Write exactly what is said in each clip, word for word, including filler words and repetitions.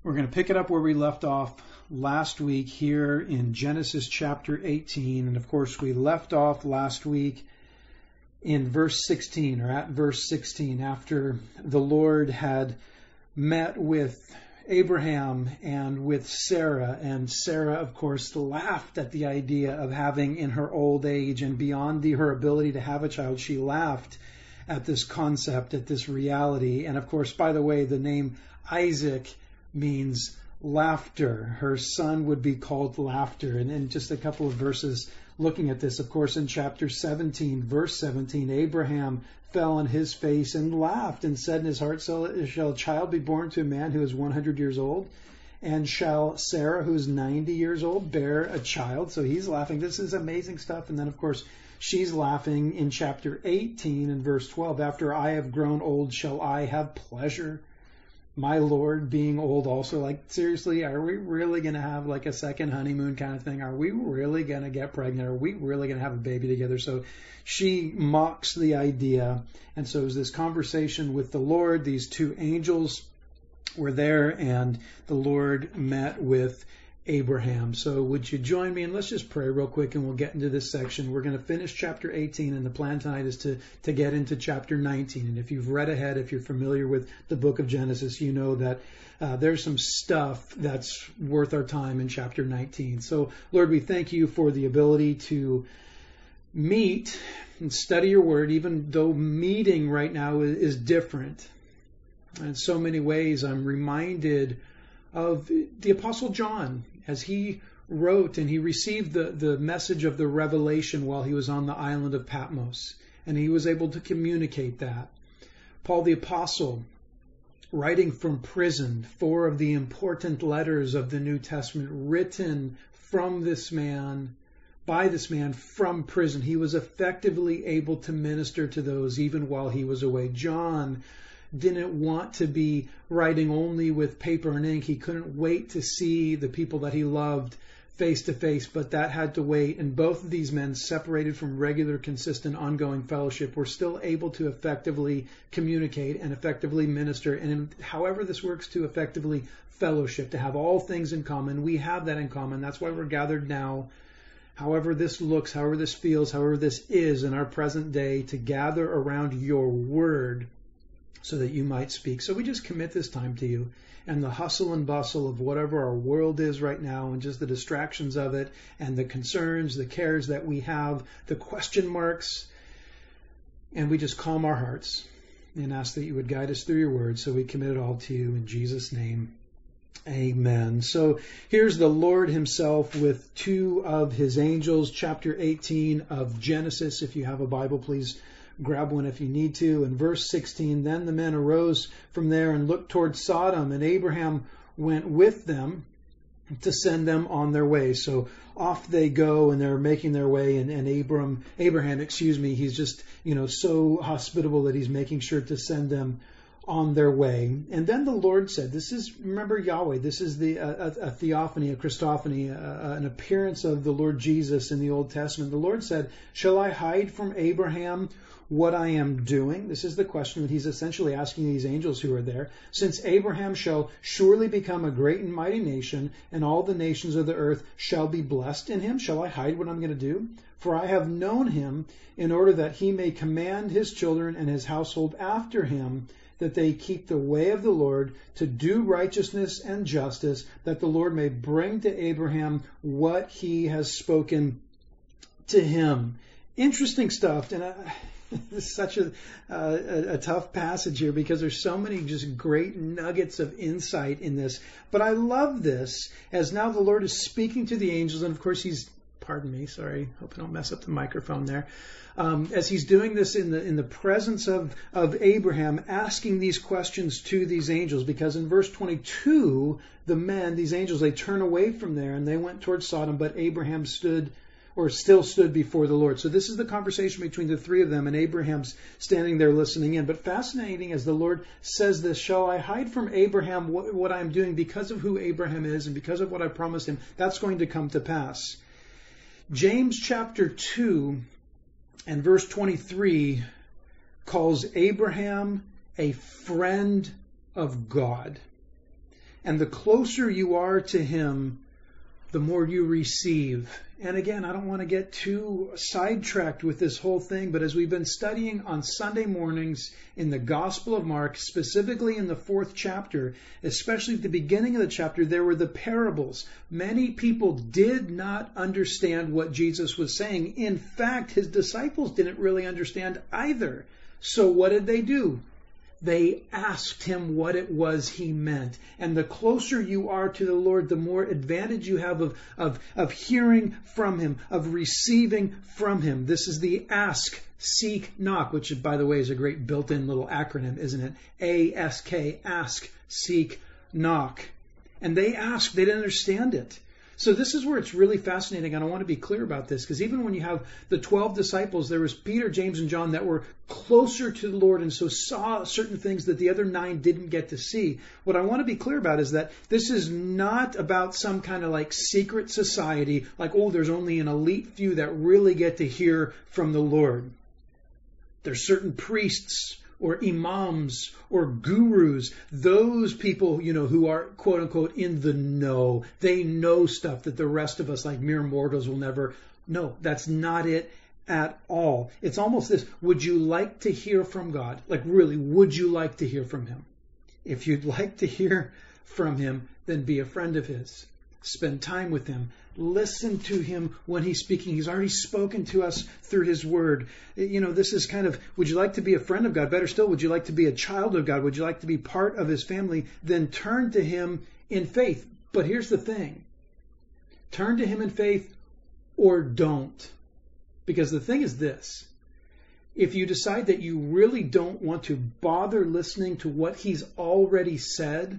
We're going to pick it up where we left off last week here in Genesis chapter eighteen. And of course, we left off last week in verse sixteen, or at verse sixteen, after the Lord had met with Abraham and with Sarah. And Sarah, of course, laughed at the idea of having in her old age and beyond the, her ability to have a child. She laughed at this concept, at this reality. And of course, by the way, the name Isaac means laughter. Her son would be called Laughter. And in just a couple of verses looking at this, of course, in chapter seventeen, verse seventeen, Abraham fell on his face and laughed and said in his heart, "So shall a child be born to a man who is one hundred years old? And shall Sarah, who is ninety years old, bear a child?" So he's laughing. This is amazing stuff. And then, of course, she's laughing in chapter eighteen and verse twelve. "After I have grown old, shall I have pleasure? My Lord being old also." Like, seriously, are we really going to have like a second honeymoon kind of thing? Are we really going to get pregnant? Are we really going to have a baby together? So she mocks the idea. And so it was this conversation with the Lord. These two angels were there, and the Lord met with Abraham. So would you join me, and let's just pray real quick, and we'll get into this section. We're going to finish chapter eighteen, and the plan tonight is to, to get into chapter nineteen. And if you've read ahead, if you're familiar with the book of Genesis, you know that uh, there's some stuff that's worth our time in chapter nineteen. So, Lord, we thank you for the ability to meet and study your word, even though meeting right now is, is different. In so many ways, I'm reminded of the Apostle John as he wrote and he received the, the message of the revelation while he was on the island of Patmos, and he was able to communicate that. Paul the Apostle, writing from prison, four of the important letters of the New Testament written from this man, by this man from prison. He was effectively able to minister to those even while he was away. John didn't want to be writing only with paper and ink. He couldn't wait to see the people that he loved face to face, but that had to wait. And both of these men, separated from regular, consistent, ongoing fellowship, were still able to effectively communicate and effectively minister. And however this works, to effectively fellowship, to have all things in common. We have that in common. That's why we're gathered now. However this looks, however this feels, however this is in our present day, to gather around your word, so that you might speak. So we just commit this time to you, and the hustle and bustle of whatever our world is right now, and just the distractions of it, and the concerns, the cares that we have, the question marks, and we just calm our hearts and ask that you would guide us through your word. So we commit it all to you in Jesus' name. Amen. So here's the Lord himself with two of his angels, chapter eighteen of Genesis. If you have a Bible, please grab one if you need to. In verse sixteen, "Then the men arose from there and looked toward Sodom, and Abraham went with them to send them on their way." So off they go, and they're making their way. And, and Abram, Abraham, excuse me, he's just, you know, so hospitable that he's making sure to send them on their way. And then the Lord said, this is, remember Yahweh, this is the uh, a, a theophany, a Christophany, uh, an appearance of the Lord Jesus in the Old Testament. The Lord said, "Shall I hide from Abraham what I am doing?" This is the question that he's essentially asking these angels who are there. "Since Abraham shall surely become a great and mighty nation, and all the nations of the earth shall be blessed in him, shall I hide what I'm going to do? For I have known him in order that he may command his children and his household after him, that they keep the way of the Lord, to do righteousness and justice, that the Lord may bring to Abraham what he has spoken to him." Interesting stuff. And I, it's such a, uh, a, a tough passage here, because there's so many just great nuggets of insight in this. But I love this, as now the Lord is speaking to the angels. And of course he's, pardon me, sorry, hope I don't mess up the microphone there. Um, as he's doing this in the in the presence of, of Abraham, asking these questions to these angels, because in verse twenty-two, the men, these angels, they turn away from there and they went towards Sodom, but Abraham stood, or still stood before the Lord. So this is the conversation between the three of them, and Abraham's standing there listening in. But fascinating, as the Lord says this, "Shall I hide from Abraham what, what I'm doing?" Because of who Abraham is and because of what I promised him, that's going to come to pass. James chapter two and verse twenty-three calls Abraham a friend of God. And the closer you are to him, the more you receive. And again, I don't want to get too sidetracked with this whole thing, but as we've been studying on Sunday mornings in the Gospel of Mark, specifically in the fourth chapter, especially at the beginning of the chapter, there were the parables. Many people did not understand what Jesus was saying. In fact, his disciples didn't really understand either. So what did they do? They asked him what it was he meant. And the closer you are to the Lord, the more advantage you have of, of, of hearing from him, of receiving from him. This is the ask, seek, knock, which, by the way, is a great built-in little acronym, isn't it? A S K, ask, seek, knock. And they asked, they didn't understand it. So this is where it's really fascinating, and I want to be clear about this, because even when you have the twelve disciples, there was Peter, James, and John that were closer to the Lord and so saw certain things that the other nine didn't get to see. What I want to be clear about is that this is not about some kind of like secret society, like, oh, there's only an elite few that really get to hear from the Lord. There's certain priests or imams or gurus, those people, you know, who are quote unquote in the know. They know stuff that the rest of us, like mere mortals, will never know. That's not it at all. It's almost this, would you like to hear from God? Like really, would you like to hear from him? If you'd like to hear from him, then be a friend of his. Spend time with him. Listen to him when he's speaking. He's already spoken to us through his word. You know, this is kind of, would you like to be a friend of God? Better still, would you like to be a child of God? Would you like to be part of his family? Then turn to him in faith. But here's the thing. Turn to him in faith or don't. Because the thing is this. If you decide that you really don't want to bother listening to what he's already said,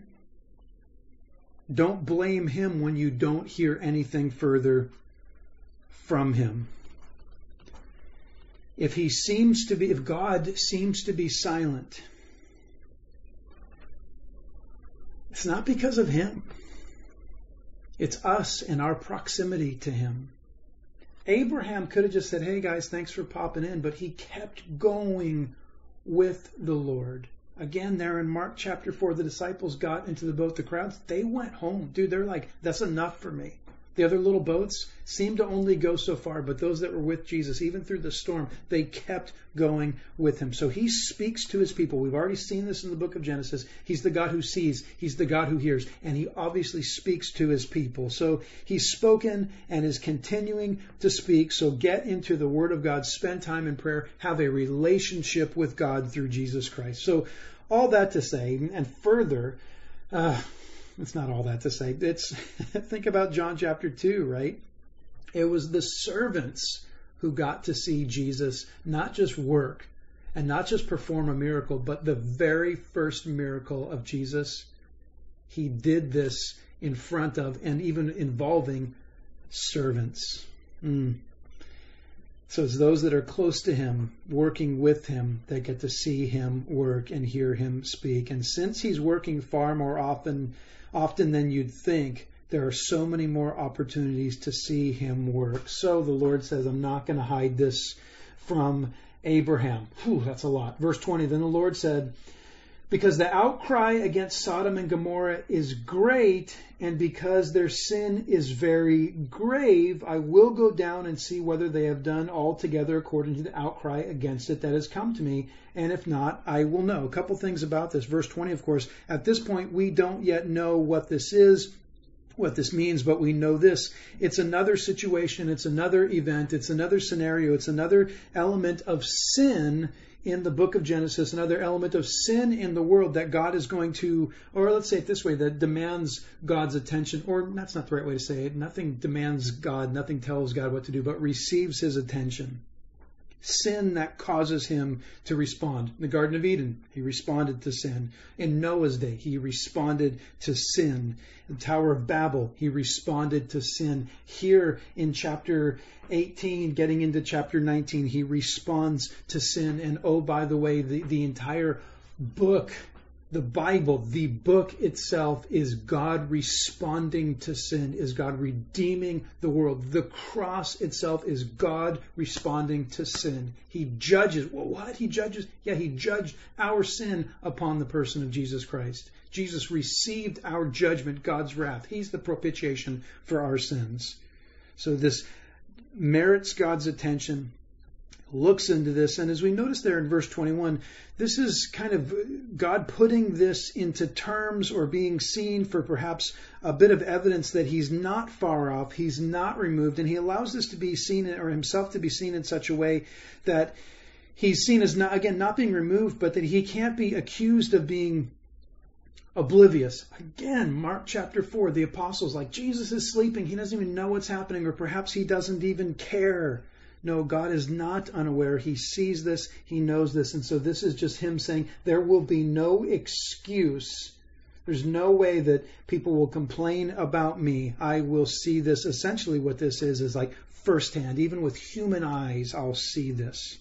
don't blame him when you don't hear anything further from him. If he seems to be, if God seems to be silent, it's not because of him. It's us and our proximity to him. Abraham could have just said, hey guys, thanks for popping in, but he kept going with the Lord. Again, there in Mark chapter four, the disciples got into the boat, the crowds, they went home. Dude, they're like, that's enough for me. The other little boats seemed to only go so far, but those that were with Jesus, even through the storm, they kept going with him. So he speaks to his people. We've already seen this in the book of Genesis. He's the God who sees. He's the God who hears. And he obviously speaks to his people. So he's spoken and is continuing to speak. So get into the Word of God. Spend time in prayer. Have a relationship with God through Jesus Christ. So all that to say, and further, uh, it's not all that to say. It's think about John chapter two, right? It was the servants who got to see Jesus not just work and not just perform a miracle, but the very first miracle of Jesus. He did this in front of and even involving servants. Mm. So it's those that are close to him, working with him, that get to see him work and hear him speak. And since he's working far more often often than you'd think, there are so many more opportunities to see him work. So the Lord says, I'm not going to hide this from Abraham. Whew, that's a lot. Verse twenty, then the Lord said, because the outcry against Sodom and Gomorrah is great, and because their sin is very grave, I will go down and see whether they have done altogether according to the outcry against it that has come to me. And if not, I will know. A couple things about this. Verse twenty, of course, at this point, we don't yet know what this is, what this means, but we know this. It's another situation. It's another event. It's another scenario. It's another element of sin in the book of Genesis, another element of sin in the world that God is going to, or let's say it this way, that demands God's attention, or that's not the right way to say it. Nothing demands God, nothing tells God what to do, but receives his attention. Sin that causes him to respond. In the Garden of Eden, he responded to sin. In Noah's day, he responded to sin. In the Tower of Babel, he responded to sin. Here in chapter eighteen, getting into chapter nineteen, he responds to sin. And oh, by the way, the, the entire book The Bible, the book itself, is God responding to sin, is God redeeming the world. The cross itself is God responding to sin. He judges. Well, what? He judges? Yeah, he judged our sin upon the person of Jesus Christ. Jesus received our judgment, God's wrath. He's the propitiation for our sins. So this merits God's attention, looks into this. And as we notice there in verse twenty-one, this is kind of God putting this into terms or being seen for perhaps a bit of evidence that he's not far off, he's not removed, and he allows this to be seen, or himself to be seen in such a way that he's seen as, not, again, not being removed, but that he can't be accused of being oblivious. Again, Mark chapter four, the apostles, like, Jesus is sleeping, he doesn't even know what's happening, or perhaps he doesn't even care. No, God is not unaware. He sees this. He knows this. And so this is just him saying there will be no excuse. There's no way that people will complain about me. I will see this. Essentially what this is is like firsthand. Even with human eyes, I'll see this.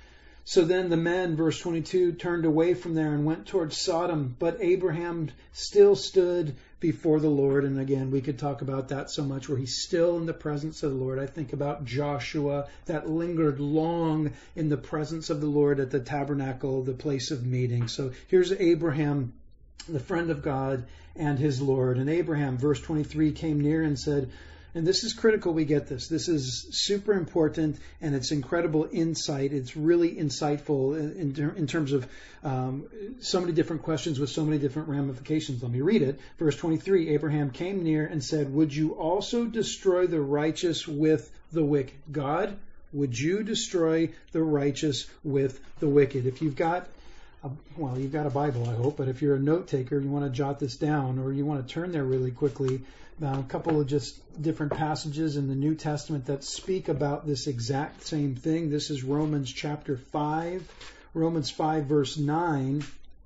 So then the men, verse twenty-two, turned away from there and went towards Sodom. But Abraham still stood before the Lord. And again, we could talk about that so much, where he's still in the presence of the Lord. I think about Joshua, that lingered long in the presence of the Lord at the tabernacle, the place of meeting. So here's Abraham, the friend of God and his Lord. And Abraham, verse twenty-three, came near and said, and this is critical we get this. This is super important, and it's incredible insight. It's really insightful in, in, in terms of um, so many different questions with so many different ramifications. Let me read it. Verse twenty-three, Abraham came near and said, would you also destroy the righteous with the wicked? God, would you destroy the righteous with the wicked? If you've got a, well, you've got a Bible, I hope, but if you're a note taker, you want to jot this down, or you want to turn there really quickly. Uh, a couple of just different passages in the New Testament that speak about this exact same thing. This is Romans chapter five, Romans five verse nine.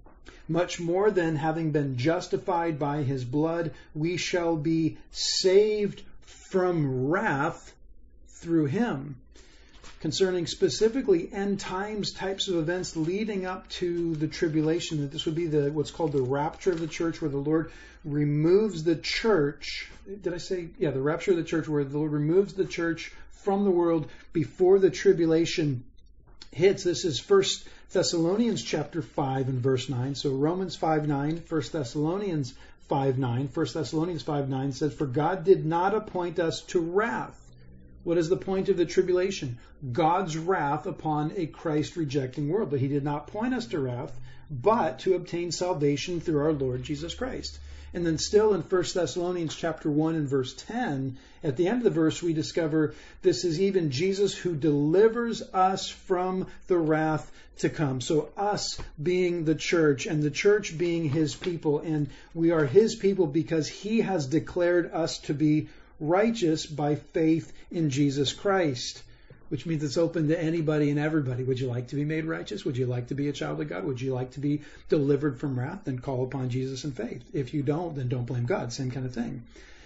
Much more than having been justified by his blood, we shall be saved from wrath through him. Concerning specifically end times types of events leading up to the tribulation, that this would be the what's called the rapture of the church, where the Lord removes the church. Did I say, yeah, the rapture of the church, where the Lord removes the church from the world before the tribulation hits. This is First Thessalonians chapter five and verse nine. So Romans five nine, First Thessalonians five nine. First Thessalonians five nine says, for God did not appoint us to wrath. What is the point of the tribulation? God's wrath upon a Christ-rejecting world. But he did not point us to wrath, but to obtain salvation through our Lord Jesus Christ. And then still in First Thessalonians chapter one and verse ten, at the end of the verse we discover this is even Jesus who delivers us from the wrath to come. So us being the church, and the church being his people, and we are his people because he has declared us to be righteous by faith in Jesus Christ, which means it's open to anybody and everybody. Would you like to be made righteous? Would you like to be a child of God? Would you like to be delivered from wrath? Then call upon Jesus in faith. If you don't, then don't blame God. Same kind of thing.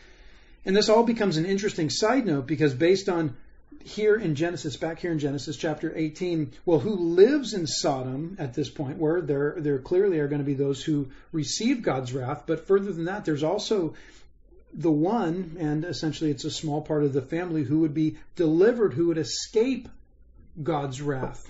And this all becomes an interesting side note, because based on here in Genesis, back here in Genesis chapter eighteen, well, who lives in Sodom at this point, where there, there clearly are going to be those who receive God's wrath. But further than that, there's also the one, and essentially it's a small part of the family, who would be delivered, who would escape God's wrath.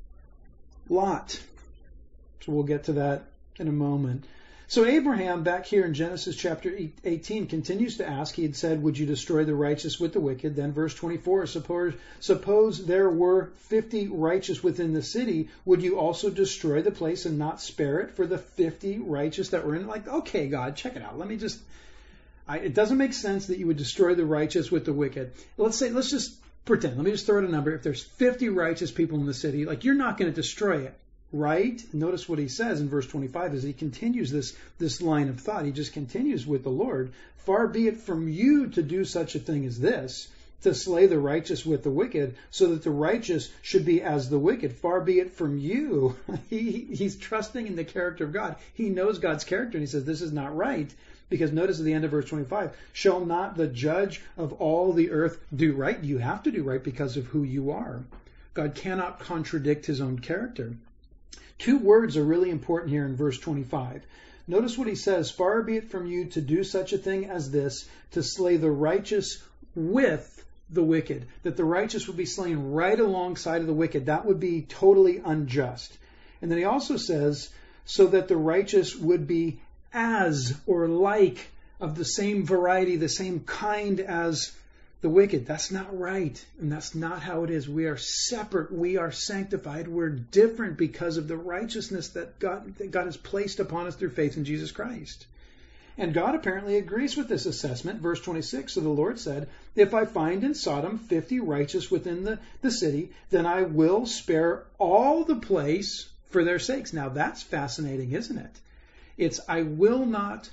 Lot. So we'll get to that in a moment. So Abraham, back here in Genesis chapter eighteen, continues to ask. He had said, would you destroy the righteous with the wicked? Then verse twenty-four, suppose, suppose there were fifty righteous within the city. Would you also destroy the place and not spare it for the fifty righteous that were in it? Like, okay, God, check it out. Let me just... I, it doesn't make sense that you would destroy the righteous with the wicked. Let's say, let's just pretend. Let me just throw out a number. If there's fifty righteous people in the city, like, you're not going to destroy it, right? Notice what he says in verse twenty-five as he continues this, this line of thought. He just continues with the Lord. Far be it from you to do such a thing as this, to slay the righteous with the wicked, so that the righteous should be as the wicked. Far be it from you. he, he's trusting in the character of God. He knows God's character, and he says, this is not right. Because notice at the end of verse twenty-five, shall not the judge of all the earth do right? You have to do right because of who you are. God cannot contradict his own character. Two words are really important here in verse twenty-five. Notice what he says, far be it from you to do such a thing as this, to slay the righteous with the wicked. That the righteous would be slain right alongside of the wicked. That would be totally unjust. And then he also says, so that the righteous would be as or like of the same variety, the same kind as the wicked. That's not right. And that's not how it is. We are separate. We are sanctified. We're different because of the righteousness that God, that God has placed upon us through faith in Jesus Christ. And God apparently agrees with this assessment. Verse twenty-six, so the Lord said, if I find in Sodom fifty righteous within the, the city, then I will spare all the place for their sakes. Now that's fascinating, isn't it? It's, I will not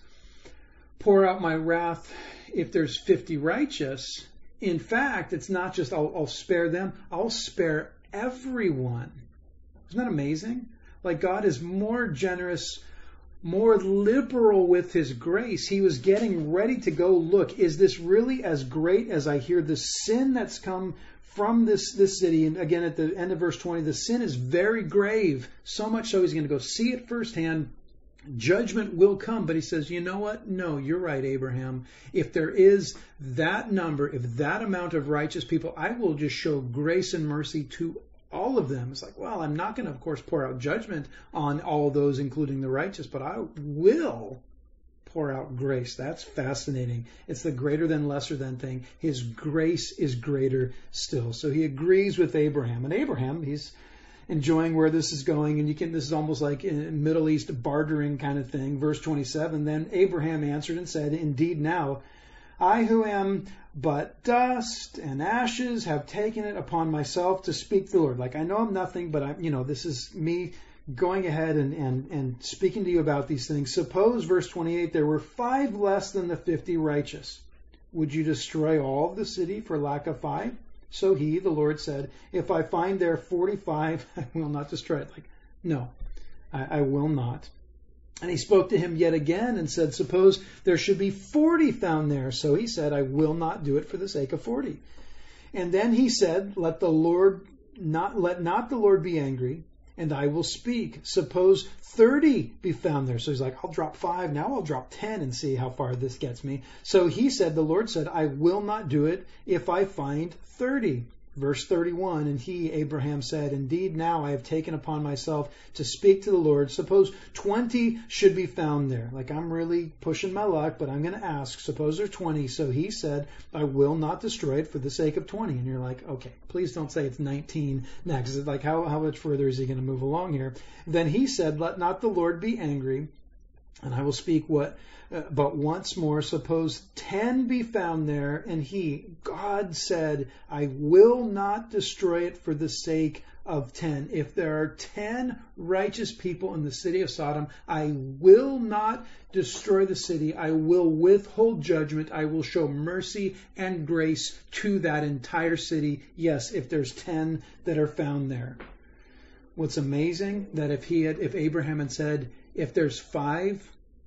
pour out my wrath if there's fifty righteous. In fact, it's not just I'll, I'll spare them, I'll spare everyone. Isn't that amazing? Like God is more generous, more liberal with his grace. He was getting ready to go, look, is this really as great as I hear the sin that's come from this, this city? And again, at the end of verse twenty, the sin is very grave. So much so he's going to go see it firsthand. Judgment will come, but he says, you know what? No, you're right, Abraham. If there is that number, if that amount of righteous people, I will just show grace and mercy to all of them. It's like, well, I'm not going to, of course, pour out judgment on all those, including the righteous, but I will pour out grace. That's fascinating. It's the greater than lesser than thing. His grace is greater still. So he agrees with Abraham. And Abraham, he's enjoying where this is going, and you can, this is almost like a Middle East bartering kind of thing. Verse twenty-seven, then Abraham answered and said, indeed now, I who am but dust and ashes have taken it upon myself to speak to the Lord. Like, I know I'm nothing, but I'm, you know, this is me going ahead and, and, and speaking to you about these things. Suppose, verse twenty-eight, there were five less than the fifty righteous. Would you destroy all of the city for lack of five? So he, the Lord, said, if I find there forty-five, I will not destroy it. Like, no, I, I will not. And he spoke to him yet again and said, suppose there should be forty found there. So he said, I will not do it for the sake of forty. And then he said, let the Lord not, let not the Lord be angry, and I will speak. Suppose thirty be found there. So he's like, I'll drop five. Now I'll drop ten and see how far this gets me. So he said, the Lord said, I will not do it if I find thirty. Verse thirty-one, and he, Abraham, said, indeed, now I have taken upon myself to speak to the Lord. Suppose twenty should be found there. Like, I'm really pushing my luck, but I'm going to ask. Suppose there's twenty. So he said, I will not destroy it for the sake of twenty. And you're like, okay, please don't say it's nineteen next. It's like, how, how much further is he going to move along here? Then he said, let not the Lord be angry, and I will speak what Uh, but once more, suppose ten be found there, and he, God, said, I will not destroy it for the sake of ten. If there are ten righteous people in the city of Sodom, I will not destroy the city. I will withhold judgment. I will show mercy and grace to that entire city. Yes, if there's ten that are found there. What's amazing, that if he had, if Abraham had said, if there's five,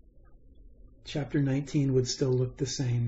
chapter nineteen would still look the same.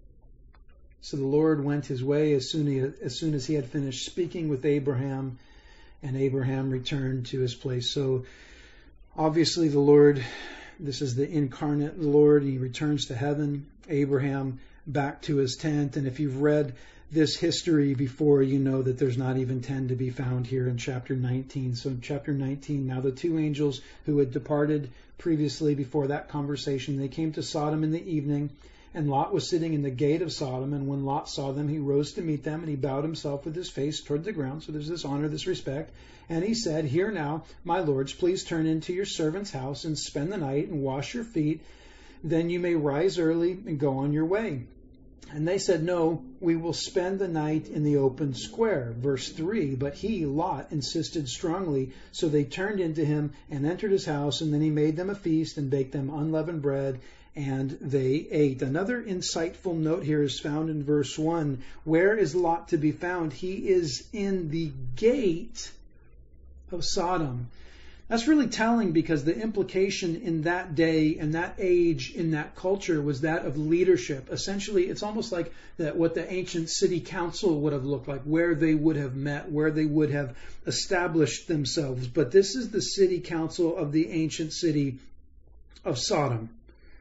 So the Lord went his way as soon as, as soon as he had finished speaking with Abraham, and Abraham returned to his place. So obviously the Lord, this is the incarnate Lord, he returns to heaven, Abraham back to his tent. And if you've read this history before, you know that there's not even ten to be found here in chapter nineteen. So in chapter nineteen, now the two angels who had departed previously before that conversation, they came to Sodom in the evening, and Lot was sitting in the gate of Sodom. And when Lot saw them, he rose to meet them, and he bowed himself with his face toward the ground. So there's this honor, this respect. And he said, Here now, my lords, please turn into your servant's house and spend the night and wash your feet. Then you may rise early and go on your way. And they said, No, we will spend the night in the open square. Verse three, but he, Lot, insisted strongly. So they turned into him and entered his house, and then he made them a feast and baked them unleavened bread, and they ate. Another insightful note here is found in verse one. Where is Lot to be found? He is in the gate of Sodom. That's really telling because the implication in that day and that age in that culture was that of leadership. Essentially, it's almost like that what the ancient city council would have looked like, where they would have met, where they would have established themselves. But this is the city council of the ancient city of Sodom.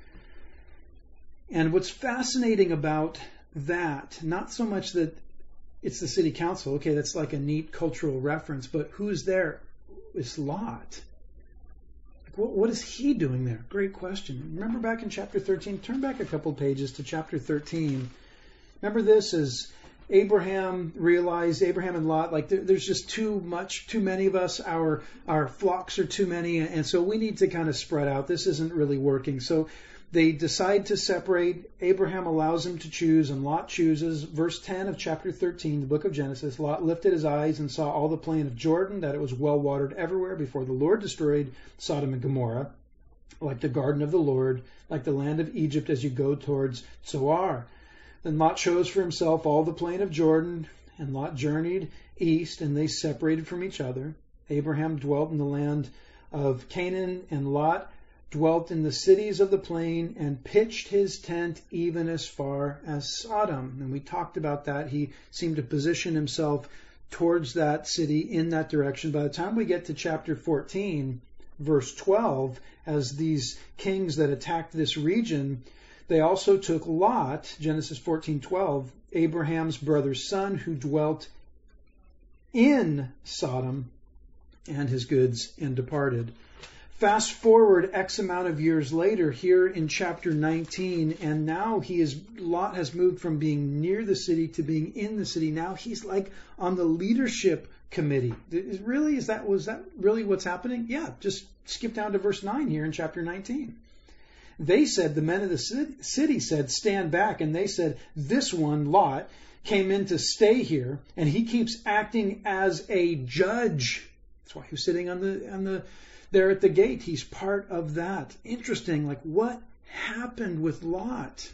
And what's fascinating about that, not so much that it's the city council, okay, that's like a neat cultural reference, but who's there? It's Lot. Like, what, what is he doing there? Great question. Remember back in chapter thirteen? Turn back a couple pages to chapter thirteen. Remember this as Abraham realized, Abraham and Lot, like there, there's just too much, too many of us. Our our flocks are too many, and so we need to kind of spread out. This isn't really working. So they decide to separate. Abraham allows him to choose, and Lot chooses. Verse ten of chapter thirteen, the book of Genesis, Lot lifted his eyes and saw all the plain of Jordan, that it was well watered everywhere before the Lord destroyed Sodom and Gomorrah, like the garden of the Lord, like the land of Egypt as you go towards Zoar. Then Lot chose for himself all the plain of Jordan, and Lot journeyed east, and they separated from each other. Abraham dwelt in the land of Canaan, and Lot dwelt in the cities of the plain and pitched his tent even as far as Sodom. And we talked about that. He seemed to position himself towards that city in that direction. By the time we get to chapter fourteen, verse twelve, as these kings that attacked this region, they also took Lot, Genesis fourteen twelve, Abraham's brother's son, who dwelt in Sodom, and his goods, and departed. Fast forward X amount of years later, here in chapter nineteen, and now he is Lot has moved from being near the city to being in the city. Now he's like on the leadership committee. Is really is that was that really what's happening? Yeah, just skip down to verse nine here in chapter nineteen. They said, the men of the city said, stand back, and they said, this one, Lot, came in to stay here, and he keeps acting as a judge. That's why he was sitting on the on the there at the gate. He's part of that. Interesting. Like, what happened with Lot?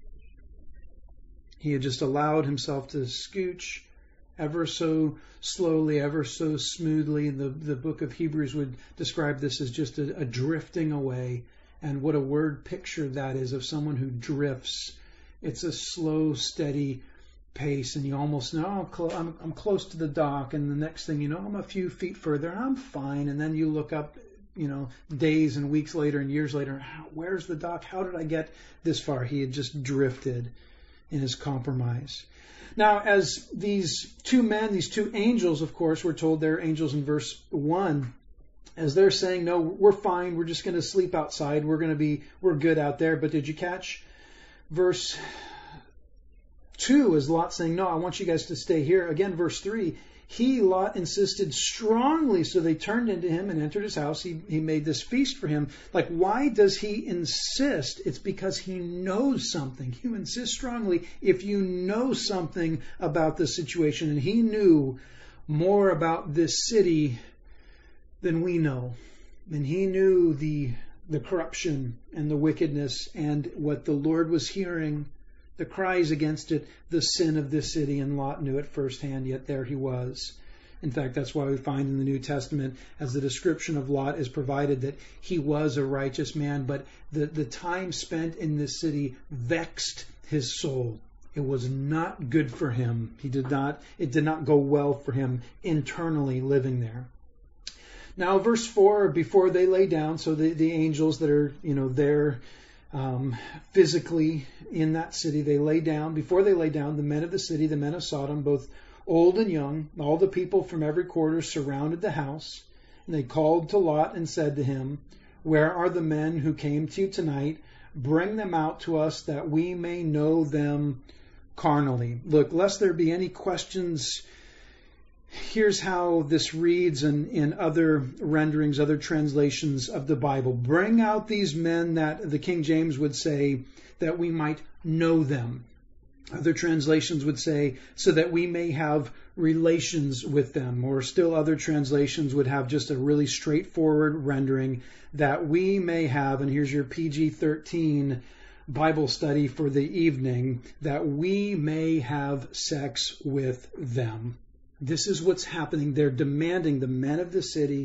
He had just allowed himself to scooch ever so slowly, ever so smoothly. The, the book of Hebrews would describe this as just a, a drifting away. And what a word picture that is of someone who drifts. It's a slow, steady pace, and you almost know, oh, I'm, I'm close to the dock, and the next thing you know, I'm a few feet further, and I'm fine. And then you look up, you know, days and weeks later and years later, how, where's the dock? How did I get this far? He had just drifted in his compromise. Now, as these two men, these two angels, of course, we're told they're angels in verse one, as they're saying, no, we're fine, we're just going to sleep outside, we're going to be, we're good out there. But did you catch verse two, is Lot saying, no, I want you guys to stay here. Again, verse three, he, Lot, insisted strongly, so they turned into him and entered his house. He, he made this feast for him. Like, why does he insist? It's because he knows something. You insist strongly if you know something about the situation. And he knew more about this city than we know. And he knew the the corruption and the wickedness and what the Lord was hearing, the cries against it, the sin of this city, and Lot knew it firsthand, yet there he was. In fact, that's why we find in the New Testament, as the description of Lot is provided, that he was a righteous man, but the, the time spent in this city vexed his soul. It was not good for him. He did not, it did not go well for him internally living there. Now, verse four, before they lay down, so the, the angels that are, you know, there um, physically in that city, they lay down. Before they lay down, the men of the city, the men of Sodom, both old and young, all the people from every quarter surrounded the house. And they called to Lot and said to him, where are the men who came to you tonight? Bring them out to us that we may know them carnally. Look, lest there be any questions, here's how this reads in, in other renderings, other translations of the Bible. Bring out these men, that the King James would say, that we might know them. Other translations would say, so that we may have relations with them. Or still other translations would have just a really straightforward rendering, that we may have, and here's your P G thirteen Bible study for the evening, that we may have sex with them. This is what's happening. They're demanding, the men of the city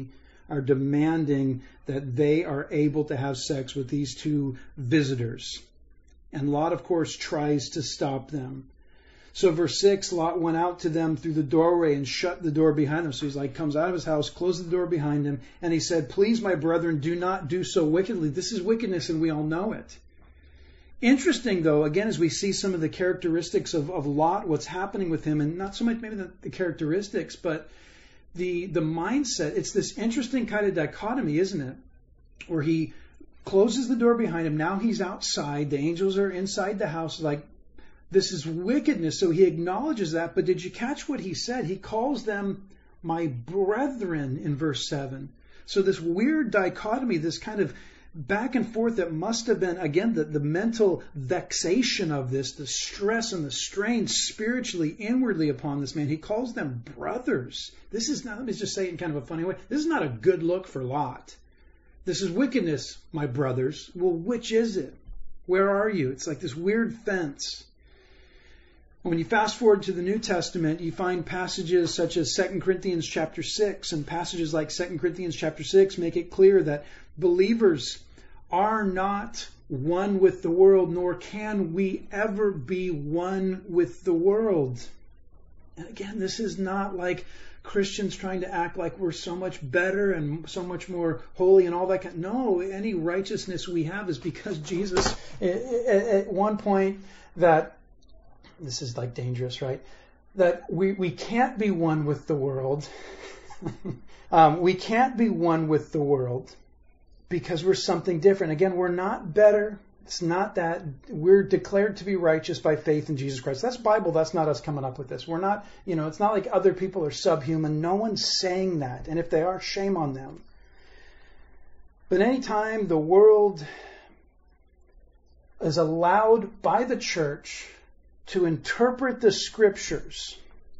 are demanding that they are able to have sex with these two visitors. And Lot, of course, tries to stop them. So verse six, Lot went out to them through the doorway and shut the door behind them. So he's like, comes out of his house, closes the door behind him, and he said, please, my brethren, do not do so wickedly. This is wickedness, and we all know it. Interesting, though, again, as we see some of the characteristics of, of Lot, what's happening with him, and not so much maybe the, the characteristics, but the the mindset. It's this interesting kind of dichotomy, isn't it? Where he closes the door behind him. Now he's outside. The angels are inside the house. Like, this is wickedness. So he acknowledges that. But did you catch what he said? He calls them my brethren in verse seven. So this weird dichotomy, this kind of back and forth that must have been, again, the, the mental vexation of this, the stress and the strain spiritually, inwardly upon this man. He calls them brothers. This is not, let me just say it in kind of a funny way, this is not a good look for Lot. This is wickedness, my brothers. Well, which is it? Where are you? It's like this weird fence. When you fast forward to the New Testament, you find passages such as Second Corinthians chapter six, and passages like Second Corinthians chapter six make it clear that believers are not one with the world, nor can we ever be one with the world. And again, this is not like Christians trying to act like we're so much better and so much more holy and all that kind. No, any righteousness we have is because Jesus, at one point, that this is like dangerous, right? That we, we can't be one with the world. um, we can't be one with the world because we're something different. Again, we're not better. It's not that. We're declared to be righteous by faith in Jesus Christ. That's Bible. That's not us coming up with this. We're not, you know, it's not like other people are subhuman. No one's saying that. And if they are, shame on them. But anytime the world is allowed by the church to interpret the scriptures,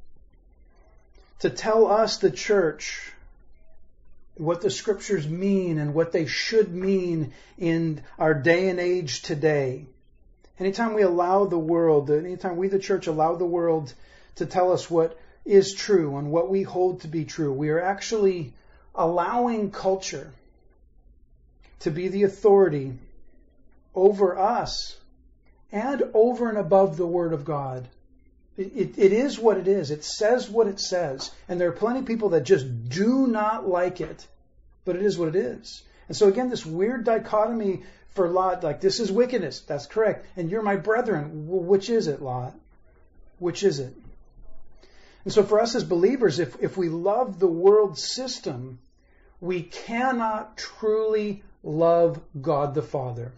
to tell us, the church, what the scriptures mean and what they should mean in our day and age today. Anytime we allow the world, anytime we, the church, allow the world to tell us what is true and what we hold to be true, we are actually allowing culture to be the authority over us and over and above the Word of God. It, it, it is what it is. It says what it says. And there are plenty of people that just do not like it. But it is what it is. And so again, this weird dichotomy for Lot, like, this is wickedness. That's correct. And you're my brethren. Well, which is it, Lot? Which is it? And so for us as believers, if, if we love the world system, we cannot truly love God the Father.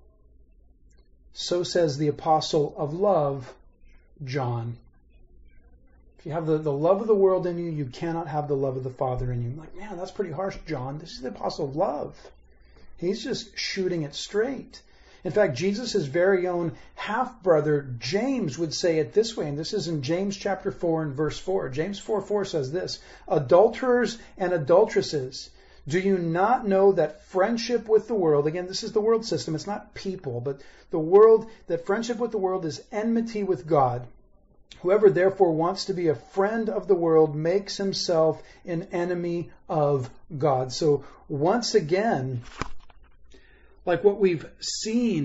So says the apostle of love, John. If you have the, the love of the world in you, you cannot have the love of the Father in you. I'm like, man, that's pretty harsh, John. This is the apostle of love. He's just shooting it straight. In fact, Jesus' very own half-brother, James, would say it this way, and this is in James chapter four and verse four. James four four says this, adulterers and adulteresses, do you not know that friendship with the world, again, this is the world system, it's not people, but the world, that friendship with the world is enmity with God. Whoever therefore wants to be a friend of the world makes himself an enemy of God. So once again, like what we've seen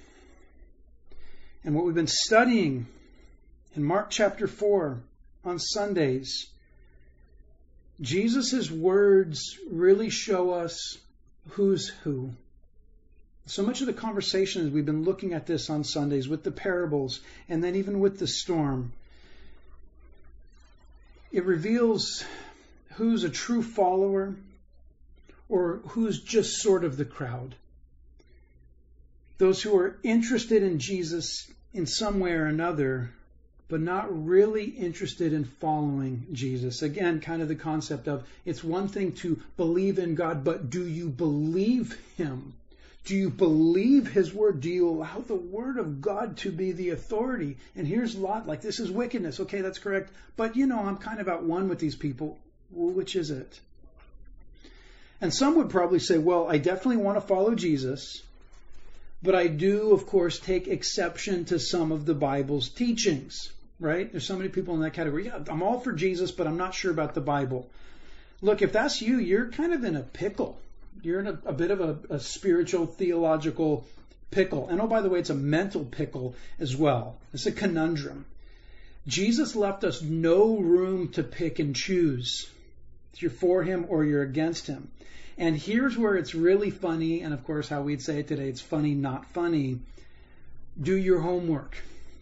and what we've been studying in Mark chapter four on Sundays, Jesus' words really show us who's who. So much of the conversation as we've been looking at this on Sundays with the parables and then even with the storm, it reveals who's a true follower or who's just sort of the crowd. Those who are interested in Jesus in some way or another, but not really interested in following Jesus. Again, kind of the concept of it's one thing to believe in God, but do you believe Him? Do you believe His Word? Do you allow the Word of God to be the authority? And here's Lot, like, this is wickedness. Okay, that's correct. But, you know, I'm kind of at one with these people. Well, which is it? And some would probably say, well, I definitely want to follow Jesus, but I do, of course, take exception to some of the Bible's teachings, right? There's so many people in that category. Yeah, I'm all for Jesus, but I'm not sure about the Bible. Look, if that's you, you're kind of in a pickle. You're in a, a bit of a, a spiritual, theological pickle. And oh, by the way, it's a mental pickle as well. It's a conundrum. Jesus left us no room to pick and choose. If you're for him or you're against him. And here's where it's really funny, and of course how we'd say it today, it's funny, not funny. Do your homework.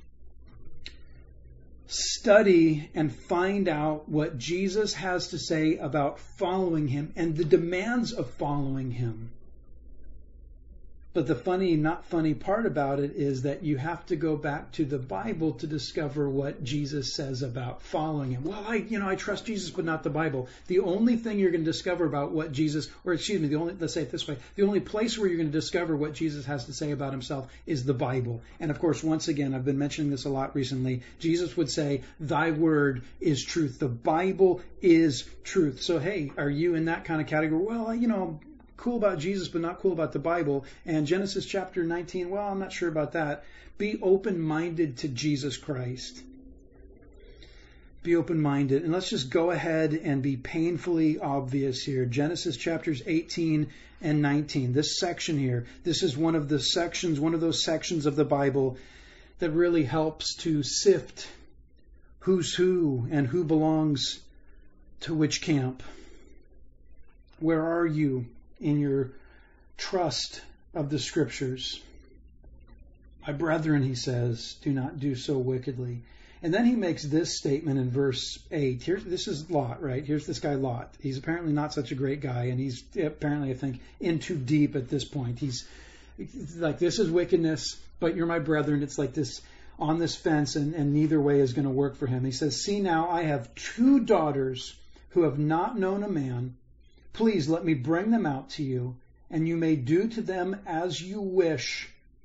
Study and find out what Jesus has to say about following him and the demands of following him. But the funny, not funny part about it is that you have to go back to the Bible to discover what Jesus says about following him. Well, I, you know, I trust Jesus, but not the Bible. The only thing you're going to discover about what Jesus, or excuse me, the only, let's say it this way, the only place where you're going to discover what Jesus has to say about himself is the Bible. And of course, once again, I've been mentioning this a lot recently. Jesus would say, "Thy word is truth." The Bible is truth. So, hey, are you in that kind of category? Well, you know, cool about Jesus, but not cool about the Bible. And Genesis chapter nineteen, well, I'm not sure about that. Be open-minded to Jesus Christ. Be open-minded. And let's just go ahead and be painfully obvious here. Genesis chapters eighteen and nineteen. This section here, this is one of the sections, one of those sections of the Bible that really helps to sift who's who and who belongs to which camp. Where are you in your trust of the Scriptures? My brethren, he says, do not do so wickedly. And then he makes this statement in verse eight. Here, this is Lot, right? Here's this guy Lot. He's apparently not such a great guy, and he's apparently, I think, in too deep at this point. He's like, this is wickedness, but you're my brethren. It's like this on this fence, and, and neither way is going to work for him. He says, "See now, I have two daughters who have not known a man. Please let me bring them out to you, and you may do to them as you wish.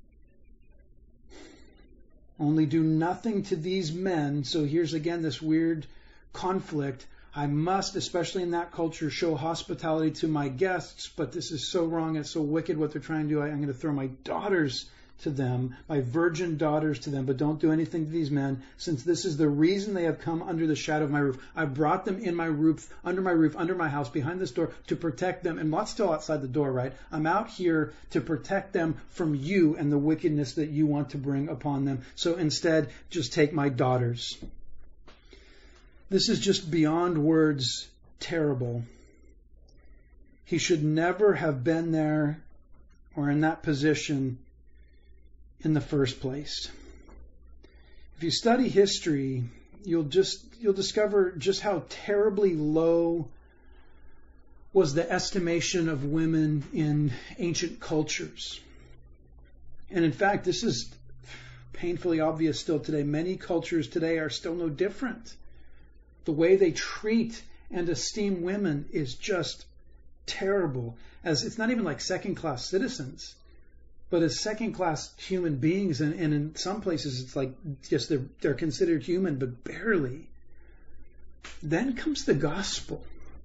Only do nothing to these men." So here's again this weird conflict. I must, especially in that culture, show hospitality to my guests, but this is so wrong, it's so wicked what they're trying to do. I'm going to throw my daughters to them, my virgin daughters to them, but don't do anything to these men, since this is the reason they have come under the shadow of my roof. I brought them in my roof, under my roof, under my house, behind this door, to protect them. And Lot's still outside the door, right? I'm out here to protect them from you and the wickedness that you want to bring upon them. So instead, just take my daughters. This is just beyond words terrible. He should never have been there or in that position in the first place. If you study history, you'll just you'll discover just how terribly low was the estimation of women in ancient cultures. And in fact, this is painfully obvious still today. Many cultures today are still no different. The way they treat and esteem women is just terrible. As it's not even like second-class citizens, but as second-class human beings, and, and in some places it's like just they're, they're considered human, but barely. Then comes the gospel.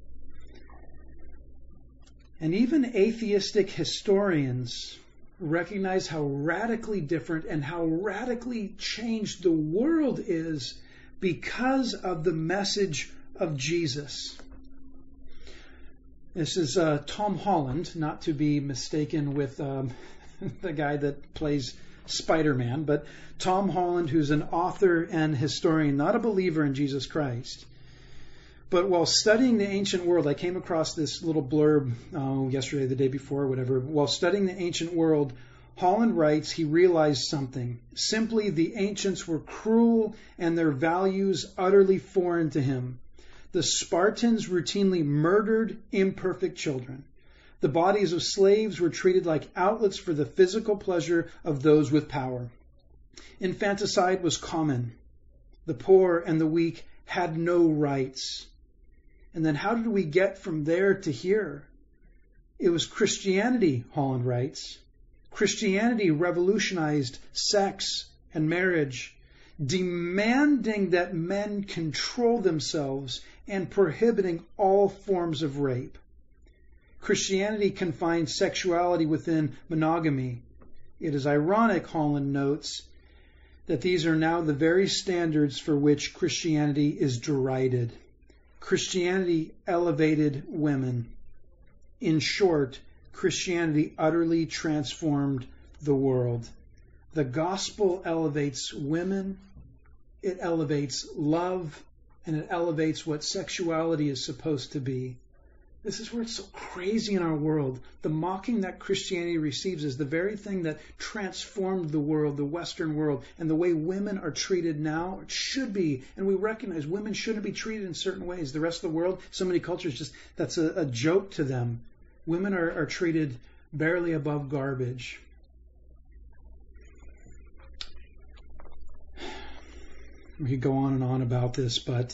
And even atheistic historians recognize how radically different and how radically changed the world is because of the message of Jesus. This is uh, Tom Holland, not to be mistaken with um, the guy that plays Spider-Man, but Tom Holland, who's an author and historian, not a believer in Jesus Christ. But while studying the ancient world, I came across this little blurb oh, yesterday, the day before, whatever. While studying the ancient world, Holland writes he realized something. Simply, the ancients were cruel and their values utterly foreign to him. The Spartans routinely murdered imperfect children. The bodies of slaves were treated like outlets for the physical pleasure of those with power. Infanticide was common. The poor and the weak had no rights. And then how did we get from there to here? It was Christianity, Holland writes. Christianity revolutionized sex and marriage, demanding that men control themselves and prohibiting all forms of rape. Christianity confined sexuality within monogamy. It is ironic, Holland notes, that these are now the very standards for which Christianity is derided. Christianity elevated women. In short, Christianity utterly transformed the world. The gospel elevates women, it elevates love, and it elevates what sexuality is supposed to be. This is where it's so crazy in our world. The mocking that Christianity receives is the very thing that transformed the world, the Western world, and the way women are treated now. It should be, and we recognize women shouldn't be treated in certain ways. The rest of the world, so many cultures, just that's a, a joke to them. Women are, are treated barely above garbage. We could go on and on about this, but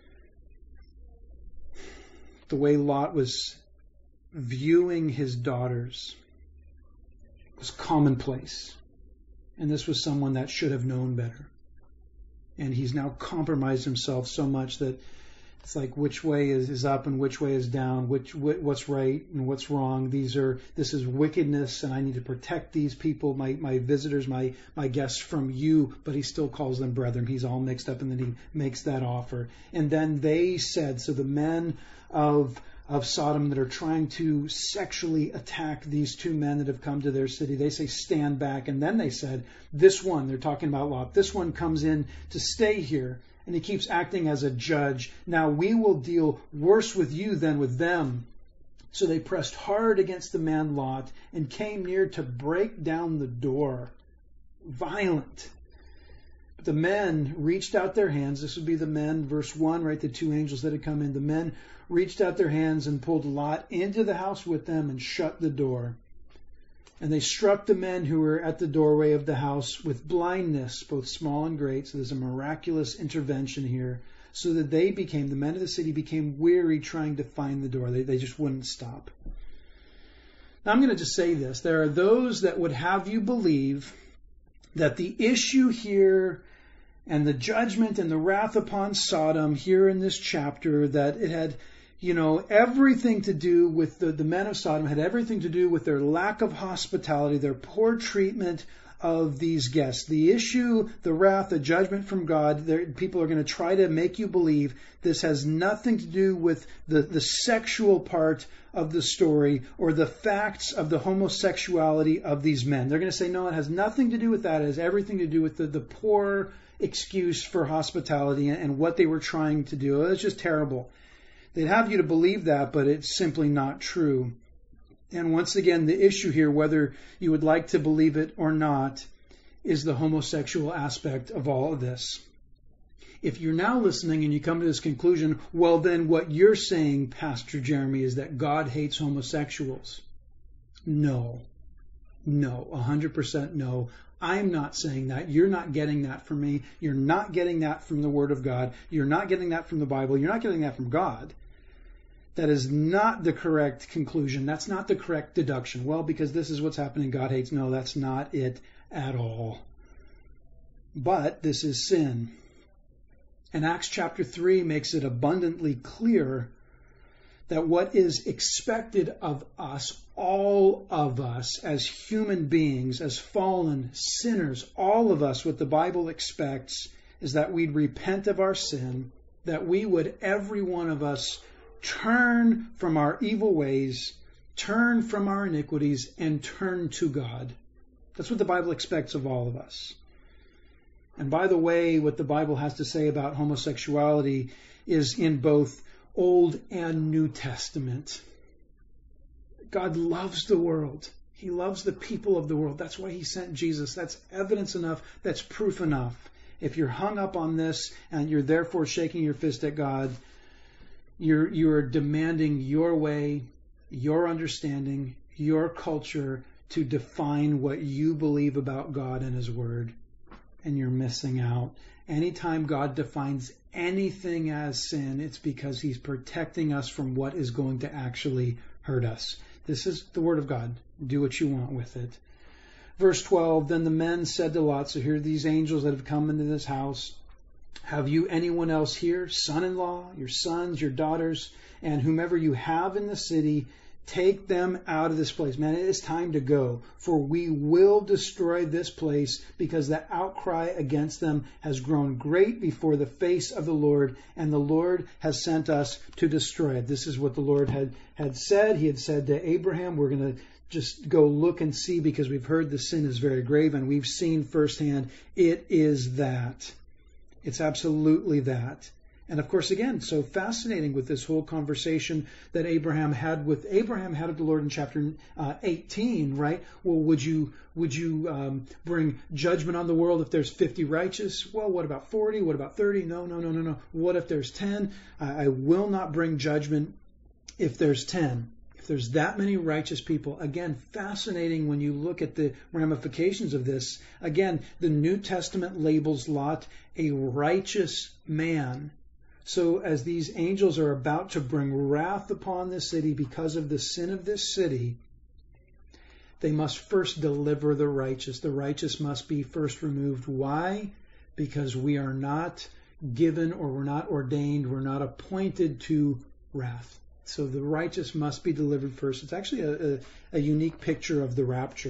the way Lot was viewing his daughters was commonplace. And this was someone that should have known better. And he's now compromised himself so much that it's like which way is, is up and which way is down, which what's right and what's wrong. These are this is wickedness, and I need to protect these people, my my visitors, my my guests from you. But he still calls them brethren. He's all mixed up, and then he makes that offer. And then they said, so the men of of Sodom that are trying to sexually attack these two men that have come to their city, they say, stand back. And then they said, this one, they're talking about Lot, this one comes in to stay here. And he keeps acting as a judge. Now we will deal worse with you than with them. So they pressed hard against the man Lot and came near to break down the door. Violent. But the men reached out their hands. This would be the men, verse one, right? The two angels that had come in. The men reached out their hands and pulled Lot into the house with them and shut the door. And they struck the men who were at the doorway of the house with blindness, both small and great. So there's a miraculous intervention here, so that they became, the men of the city became weary trying to find the door. They, they just wouldn't stop. Now I'm going to just say this. There are those that would have you believe that the issue here and the judgment and the wrath upon Sodom here in this chapter, that it had, you know, everything to do with the, the men of Sodom, had everything to do with their lack of hospitality, their poor treatment of these guests. The issue, the wrath, the judgment from God, people are going to try to make you believe this has nothing to do with the, the sexual part of the story or the facts of the homosexuality of these men. They're going to say, no, it has nothing to do with that. It has everything to do with the, the poor excuse for hospitality and, and what they were trying to do. It's just terrible. They'd have you to believe that, but it's simply not true. And once again, the issue here, whether you would like to believe it or not, is the homosexual aspect of all of this. If you're now listening and you come to this conclusion, well, then what you're saying, Pastor Jeremy, is that God hates homosexuals. No. No. one hundred percent no. I'm not saying that. You're not getting that from me. You're not getting that from the Word of God. You're not getting that from the Bible. You're not getting that from God. That is not the correct conclusion. That's not the correct deduction. Well, because this is what's happening, God hates. No, that's not it at all. But this is sin. And Acts chapter three makes it abundantly clear that what is expected of us, all of us as human beings, as fallen sinners, all of us, what the Bible expects is that we'd repent of our sin, that we would, every one of us, turn from our evil ways, turn from our iniquities, and turn to God. That's what the Bible expects of all of us. And by the way, what the Bible has to say about homosexuality is in both Old and New Testament. God loves the world. He loves the people of the world. That's why he sent Jesus. That's evidence enough. That's proof enough. If you're hung up on this and you're therefore shaking your fist at God, You're, you're demanding your way, your understanding, your culture to define what you believe about God and His Word. And you're missing out. Anytime God defines anything as sin, it's because He's protecting us from what is going to actually hurt us. This is the Word of God. Do what you want with it. Verse twelve, then the men said to Lot, so here are these angels that have come into this house. Have you anyone else here, son-in-law, your sons, your daughters, and whomever you have in the city, Take them out of this place. Man, it is time to go, for we will destroy this place, because the outcry against them has grown great before the face of the Lord, and the Lord has sent us to destroy it. This is what the Lord had, had said. He had said to Abraham, we're going to just go look and see, because we've heard the sin is very grave, and we've seen firsthand it is that. It's absolutely that. And of course, again, so fascinating with this whole conversation that Abraham had with Abraham had with the Lord in chapter uh, eighteen, right? Well, would you would you um, bring judgment on the world if there's fifty righteous? Well, what about forty? What about thirty? No, no, no, no, no. What if there's ten? I, I will not bring judgment if there's ten. If there's that many righteous people. Again, fascinating when you look at the ramifications of this. Again, the New Testament labels Lot a righteous man. So as these angels are about to bring wrath upon this city because of the sin of this city, they must first deliver the righteous. The righteous must be first removed. Why? Because we are not given, or we're not ordained, we're not appointed to wrath. So the righteous must be delivered first. It's actually a, a, a unique picture of the rapture.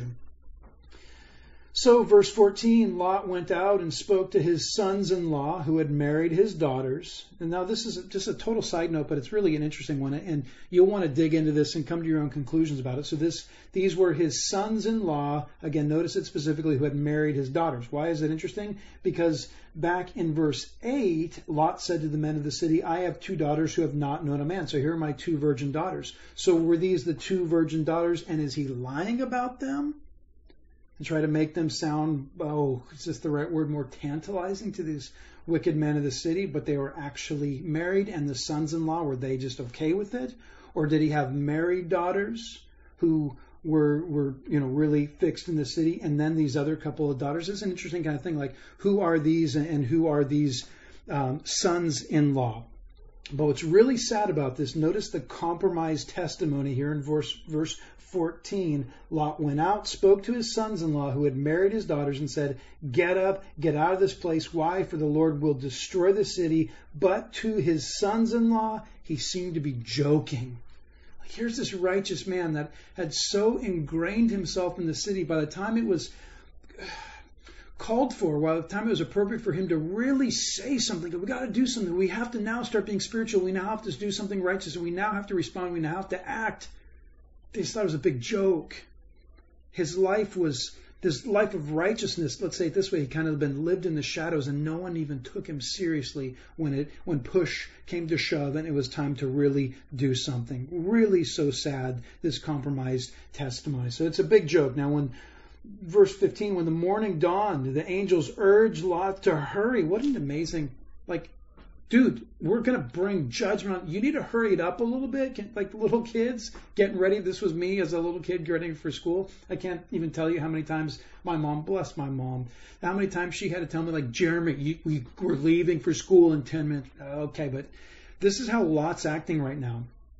So verse fourteen, Lot went out and spoke to his sons-in-law who had married his daughters. And now this is just a total side note, but it's really an interesting one. And you'll want to dig into this and come to your own conclusions about it. So this, these were his sons-in-law. Again, notice it specifically, who had married his daughters. Why is it interesting? Because back in verse eight, Lot said to the men of the city, I have two daughters who have not known a man. So here are my two virgin daughters. So were these the two virgin daughters? And is he lying about them? And try to make them sound, oh, is this the right word, more tantalizing to these wicked men of the city? But they were actually married, and the sons-in-law, were they just okay with it? Or did he have married daughters who were, were you know, really fixed in the city, and then these other couple of daughters? It's an interesting kind of thing, like who are these and who are these um, sons-in-law? But what's really sad about this, notice the compromised testimony here in verse, verse fourteen. Lot went out, spoke to his sons-in-law who had married his daughters, and said, get up, get out of this place. Why? For the Lord will destroy the city. But to his sons-in-law, he seemed to be joking. Like, here's this righteous man that had so ingrained himself in the city. By the time it was called for, by the time it was appropriate for him to really say something, we got to do something. We have to now start being spiritual. We now have to do something righteous. And we now have to respond. We now have to act. They just thought it was a big joke. His life was, this life of righteousness, let's say it this way, he kind of been lived in the shadows, and no one even took him seriously when it when push came to shove and it was time to really do something. Really so sad, this compromised testimony. So it's a big joke. Now when verse fifteen, when the morning dawned, the angels urged Lot to hurry. What an amazing, like, dude, we're going to bring judgment on you. Need to hurry it up a little bit. Like little kids getting ready. This was me as a little kid getting ready for school. I can't even tell you how many times my mom, bless my mom, how many times she had to tell me, like, Jeremy, you, we, we're leaving for school in ten minutes. Okay, but this is how Lot's acting right now.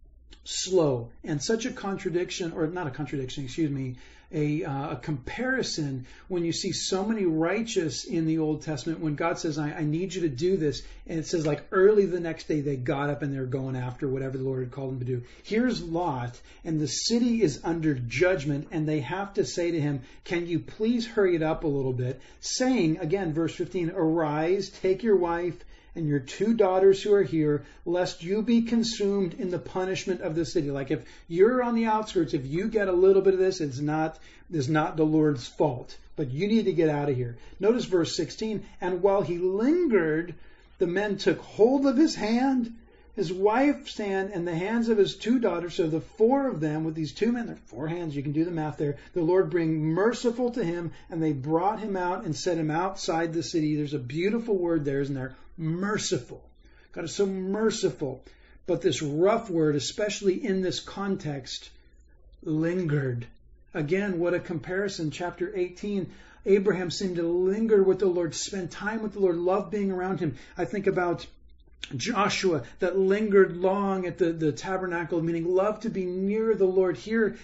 Slow. And such a contradiction, or not a contradiction, excuse me, a, uh, a comparison when you see so many righteous in the Old Testament, when God says, I, I need you to do this, and it says, like, early the next day they got up and they're going after whatever the Lord had called them to do. Here's Lot, and the city is under judgment, and they have to say to him, can you please hurry it up a little bit? Saying, again, verse fifteen, arise, take your wife and your two daughters who are here, lest you be consumed in the punishment of the city. Like, if you're on the outskirts, if you get a little bit of this, it's not, it's not the Lord's fault. But you need to get out of here. Notice verse sixteen, and while he lingered, the men took hold of his hand, his wife's hand, and the hands of his two daughters. So the four of them, with these two men, they're four hands, you can do the math there. The Lord being merciful to him, and they brought him out and set him outside the city. There's a beautiful word there, isn't there? Merciful. God is so merciful. But this rough word, especially in this context, lingered. Again, what a comparison. Chapter eighteen, Abraham seemed to linger with the Lord, spend time with the Lord, love being around him. I think about Joshua that lingered long at the, the tabernacle, meaning love to be near the Lord. Here,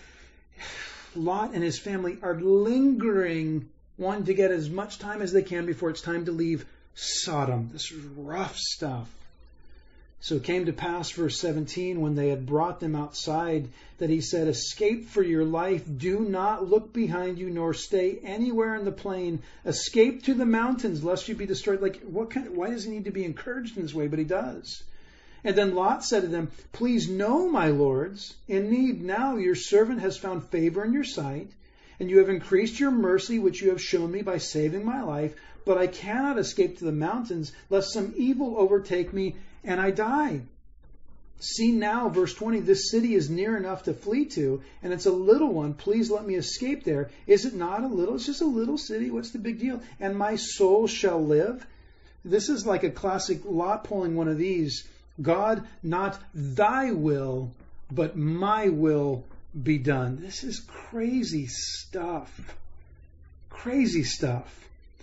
Lot and his family are lingering, wanting to get as much time as they can before it's time to leave Sodom. This is rough stuff. So it came to pass, verse seventeen, when they had brought them outside, that he said, escape for your life. Do not look behind you, nor stay anywhere in the plain. Escape to the mountains, lest you be destroyed. Like, what kind of, why does he need to be encouraged in this way? But he does. And then Lot said to them, please know, my lords, indeed now your servant has found favor in your sight, and you have increased your mercy, which you have shown me by saving my life. But I cannot escape to the mountains, lest some evil overtake me, and I die. See now, verse twenty, this city is near enough to flee to, and it's a little one. Please let me escape there. Is it not a little? It's just a little city. What's the big deal? And my soul shall live. This is like a classic Lot pulling one of these. God, not thy will, but my will be done. This is crazy stuff. Crazy stuff.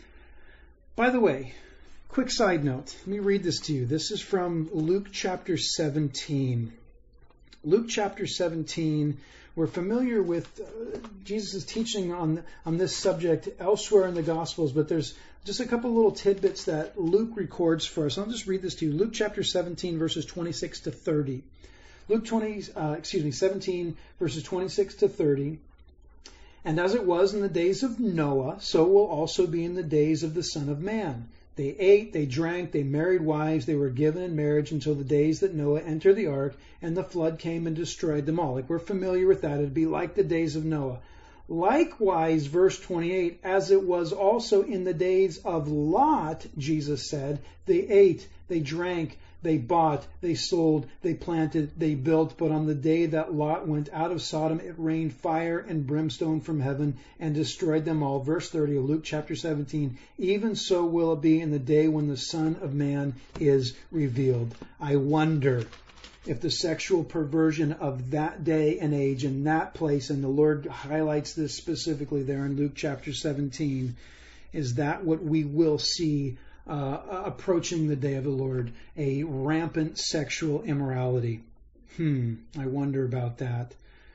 By the way, quick side note. Let me read this to you. This is from Luke chapter seventeen. Luke chapter seventeen. We're familiar with uh, Jesus' teaching on, on this subject elsewhere in the Gospels, but there's just a couple little tidbits that Luke records for us. I'll just read this to you. Luke chapter seventeen, verses twenty-six to thirty. Luke twenty, uh, excuse me, seventeen, verses twenty-six to thirty. And as it was in the days of Noah, so will also be in the days of the Son of Man. They ate, they drank, they married wives, they were given in marriage until the days that Noah entered the ark, and the flood came and destroyed them all. Like, we're familiar with that. It'd be like the days of Noah. Likewise, verse twenty-eight, as it was also in the days of Lot, Jesus said, they ate, they drank, they bought, they sold, they planted, they built. But on the day that Lot went out of Sodom, it rained fire and brimstone from heaven and destroyed them all. Verse thirty of Luke chapter seventeen, even so will it be in the day when the Son of Man is revealed. I wonder if the sexual perversion of that day and age and that place, and the Lord highlights this specifically there in Luke chapter seventeen, is that what we will see Uh, approaching the day of the Lord, a rampant sexual immorality. Hmm, I wonder about that.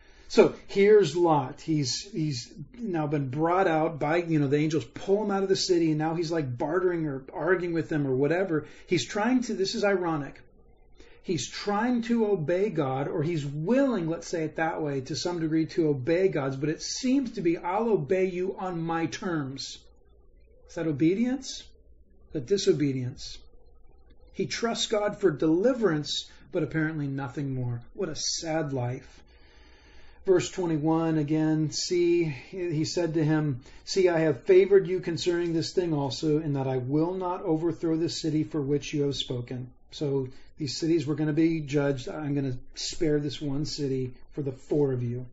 So here's Lot. He's he's now been brought out by, you know, the angels pull him out of the city, and now he's like bartering or arguing with them or whatever. He's trying to, this is ironic, he's trying to obey God, or he's willing, let's say it that way, to some degree to obey God's, but it seems to be, I'll obey you on my terms. Is that obedience? The disobedience. He trusts God for deliverance, but apparently nothing more. What a sad life. Verse twenty-one again, see, he said to him, see, I have favored you concerning this thing also, in that I will not overthrow the city for which you have spoken. So these cities were going to be judged. I'm going to spare this one city for the four of you.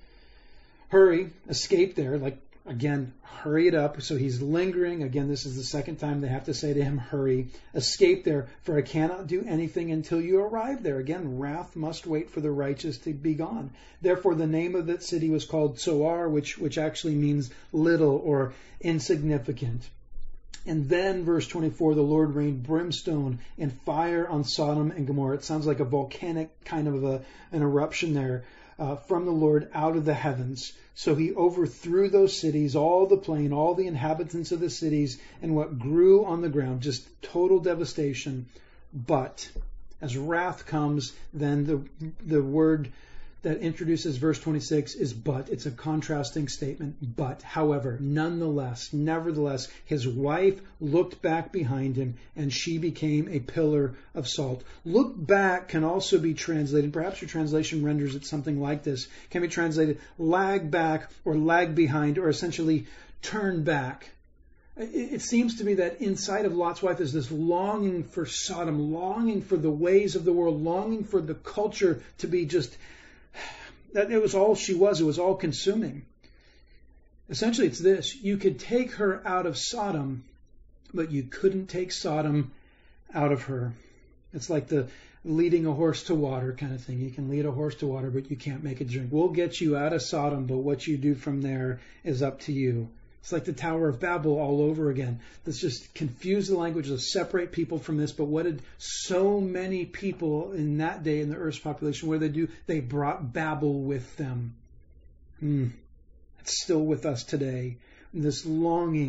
Hurry, escape there, like, again, hurry it up. So he's lingering. Again, this is the second time they have to say to him, hurry, escape there, for I cannot do anything until you arrive there. Again, wrath must wait for the righteous to be gone. Therefore, the name of that city was called Zoar, which, which actually means little or insignificant. And then, verse twenty-four, the Lord rained brimstone and fire on Sodom and Gomorrah. It sounds like a volcanic kind of a, an eruption there. Uh, from the Lord out of the heavens. So he overthrew those cities, all the plain, all the inhabitants of the cities, and what grew on the ground, just total devastation. But as wrath comes, then the the word that introduces verse twenty-six is but. It's a contrasting statement. But, however, nonetheless, nevertheless, his wife looked back behind him, and she became a pillar of salt. Look back can also be translated, perhaps your translation renders it something like this, can be translated lag back or lag behind, or essentially turn back. It seems to me that inside of Lot's wife is this longing for Sodom, longing for the ways of the world, longing for the culture to be just... that it was all she was. It was all consuming. Essentially, it's this. You could take her out of Sodom, but you couldn't take Sodom out of her. It's like the leading a horse to water kind of thing. You can lead a horse to water, but you can't make it drink. We'll get you out of Sodom, but what you do from there is up to you. It's like the Tower of Babel all over again. Let's just confuse the language. Let's separate people from this. But what did so many people in that day in the Earth's population, what did they do? They brought Babel with them. Mm. It's still with us today. This longing,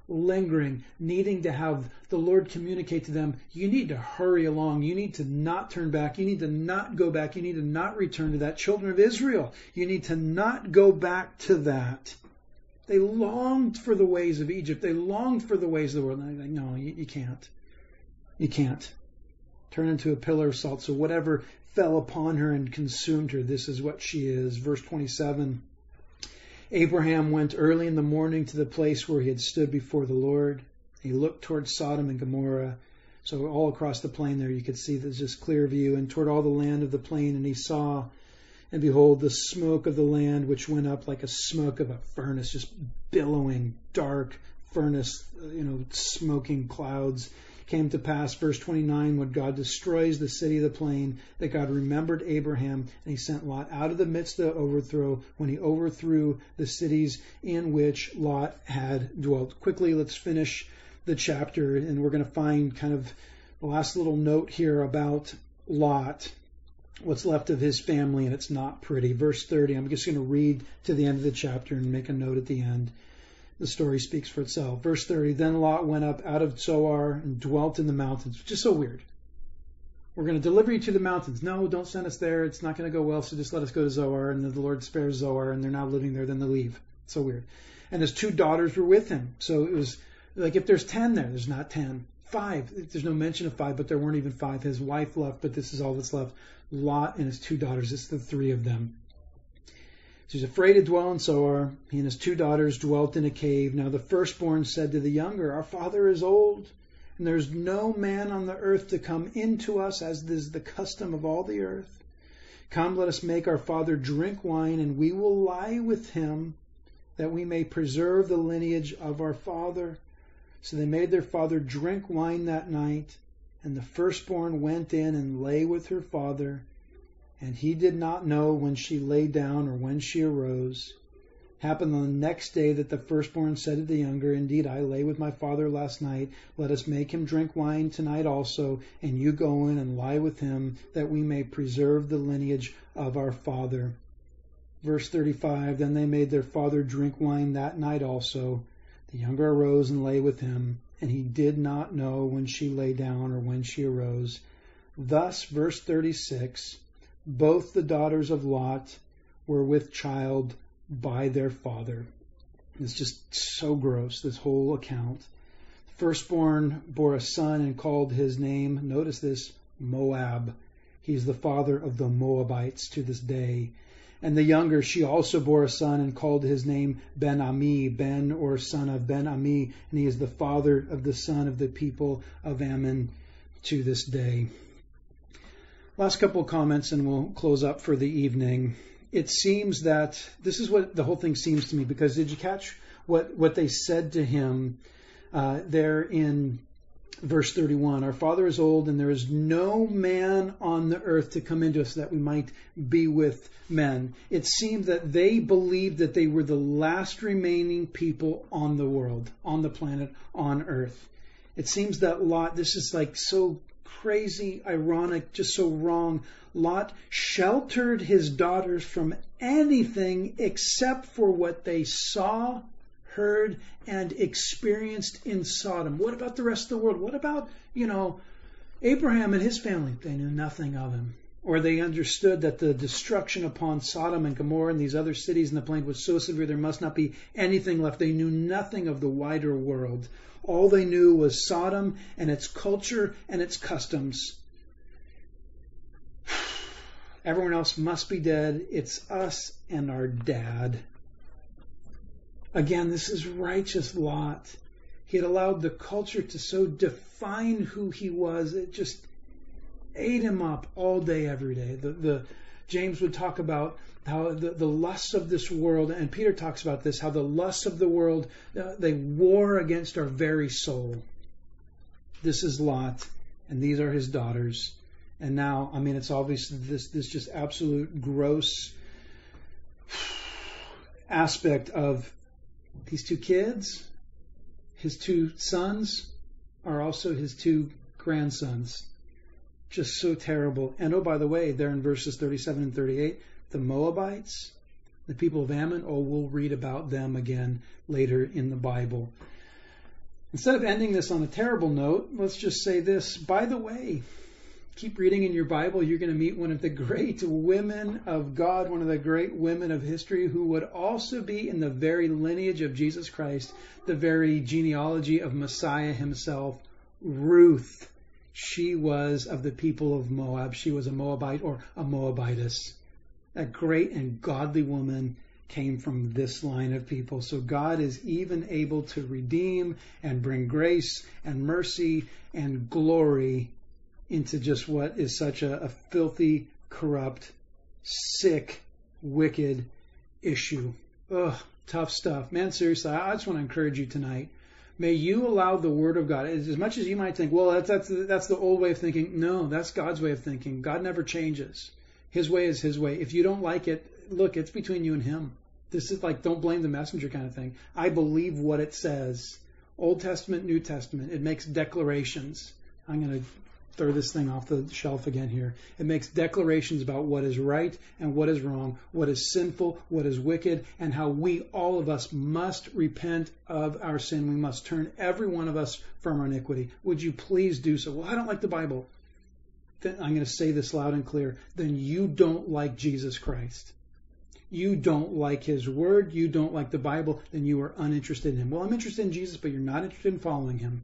lingering, needing to have the Lord communicate to them, you need to hurry along. You need to not turn back. You need to not go back. You need to not return to that. Children of Israel, you need to not go back to that. They longed for the ways of Egypt. They longed for the ways of the world. And they're like, no, you, you can't. You can't. Turn into a pillar of salt. So whatever fell upon her and consumed her, this is what she is. Verse twenty-seven. Abraham went early in the morning to the place where he had stood before the Lord. He looked towards Sodom and Gomorrah. So all across the plain there you could see there's this clear view, and toward all the land of the plain. And he saw, and behold, the smoke of the land, which went up like a smoke of a furnace, just billowing, dark furnace, you know, smoking clouds. Came to pass, verse twenty-nine, when God destroys the city of the plain, that God remembered Abraham, and he sent Lot out of the midst of the overthrow, when he overthrew the cities in which Lot had dwelt. Quickly, let's finish the chapter, and we're going to find kind of the last little note here about Lot, what's left of his family, and it's not pretty. Verse thirty, I'm just going to read to the end of the chapter and make a note at the end. The story speaks for itself. Verse thirty, then Lot went up out of Zoar and dwelt in the mountains, which is so weird. We're going to deliver you to the mountains. No, don't send us there. It's not going to go well, so just let us go to Zoar. And the Lord spares Zoar, and they're now living there. Then they leave. So weird. And his two daughters were with him. So it was like if there's ten there, there's not ten. Five. There's no mention of five, but there weren't even five. His wife left, but this is all that's left. Lot and his two daughters. It's the three of them. So he's afraid to dwell in Zoar. He and his two daughters dwelt in a cave. Now the firstborn said to the younger, our father is old, and there is no man on the earth to come into us, as is the custom of all the earth. Come, let us make our father drink wine, and we will lie with him, that we may preserve the lineage of our father. So they made their father drink wine that night, and the firstborn went in and lay with her father. And he did not know when she lay down or when she arose. Happened on the next day that the firstborn said to the younger, indeed, I lay with my father last night. Let us make him drink wine tonight also, and you go in and lie with him, that we may preserve the lineage of our father. Verse thirty-five, then they made their father drink wine that night also. The younger arose and lay with him, and he did not know when she lay down or when she arose. Thus, verse thirty-six, both the daughters of Lot were with child by their father. It's just so gross, this whole account. Firstborn bore a son and called his name, notice this, Moab. He's the father of the Moabites to this day. And the younger, she also bore a son and called his name Ben-Ami, Ben or son of Ben-Ami, and he is the father of the son of the people of Ammon to this day. Last couple of comments and we'll close up for the evening. It seems that, this is what the whole thing seems to me, because did you catch what, what they said to him uh, there in verse thirty-one? Our father is old, and there is no man on the earth to come into us that we might be with men. It seemed that they believed that they were the last remaining people on the world, on the planet, on earth. It seems that Lot, this is like so crazy, ironic, just so wrong. Lot sheltered his daughters from anything except for what they saw, heard, and experienced in Sodom. What about the rest of the world? What about, you know, Abraham and his family? They knew nothing of him. Or they understood that the destruction upon Sodom and Gomorrah and these other cities in the plain was so severe there must not be anything left. They knew nothing of the wider world. All they knew was Sodom and its culture and its customs. Everyone else must be dead. It's us and our dad. Again, this is righteous Lot. He had allowed the culture to so define who he was. It just ate him up all day, every day. The, the James would talk about how the, the lusts of this world, and Peter talks about this, how the lusts of the world, uh, they war against our very soul. This is Lot, and these are his daughters. And now, I mean, it's obvious this this just absolute gross aspect of these two kids. His two sons are also his two grandsons. Just so terrible. And oh, by the way, there in verses thirty-seven and thirty-eight, the Moabites, the people of Ammon, oh, we'll read about them again later in the Bible. Instead of ending this on a terrible note, let's just say this. By the way, keep reading in your Bible. You're going to meet one of the great women of God, one of the great women of history who would also be in the very lineage of Jesus Christ, the very genealogy of Messiah himself, Ruth. She was of the people of Moab. She was a Moabite or a Moabitess. A great and godly woman came from this line of people. So God is even able to redeem and bring grace and mercy and glory into just what is such a, a filthy, corrupt, sick, wicked issue. Ugh, tough stuff. Man, seriously, I just want to encourage you tonight. May you allow the Word of God, as much as you might think, well, that's, that's, that's the old way of thinking. No, that's God's way of thinking. God never changes. His way is His way. If you don't like it, look, it's between you and Him. This is like, don't blame the messenger kind of thing. I believe what it says. Old Testament, New Testament. It makes declarations. I'm going to throw this thing off the shelf again here. It makes declarations about what is right and what is wrong, what is sinful, what is wicked, and how we, all of us, must repent of our sin. We must turn every one of us from our iniquity. Would you please do so? Well, I don't like the Bible. Then I'm going to say this loud and clear. Then you don't like Jesus Christ. You don't like His Word. You don't like the Bible. Then you are uninterested in Him. Well, I'm interested in Jesus, but you're not interested in following Him.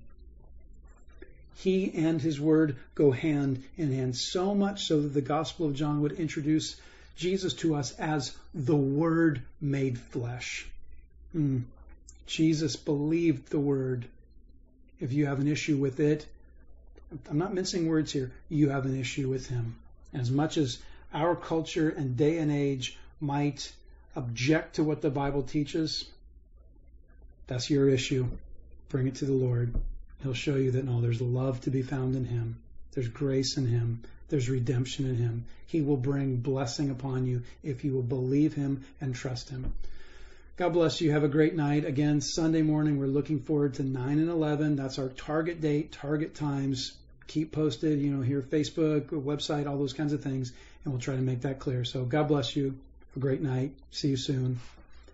He and His Word go hand in hand, so much so that the Gospel of John would introduce Jesus to us as the Word made flesh. Mm. Jesus believed the Word. If you have an issue with it, I'm not mincing words here, you have an issue with Him. As much as our culture and day and age might object to what the Bible teaches, that's your issue. Bring it to the Lord. He'll show you that, no, there's love to be found in Him. There's grace in Him. There's redemption in Him. He will bring blessing upon you if you will believe Him and trust Him. God bless you. Have a great night. Again, Sunday morning, we're looking forward to nine and eleven. That's our target date, target times. Keep posted, you know, here, Facebook, website, all those kinds of things, and we'll try to make that clear. So God bless you. Have a great night. See you soon.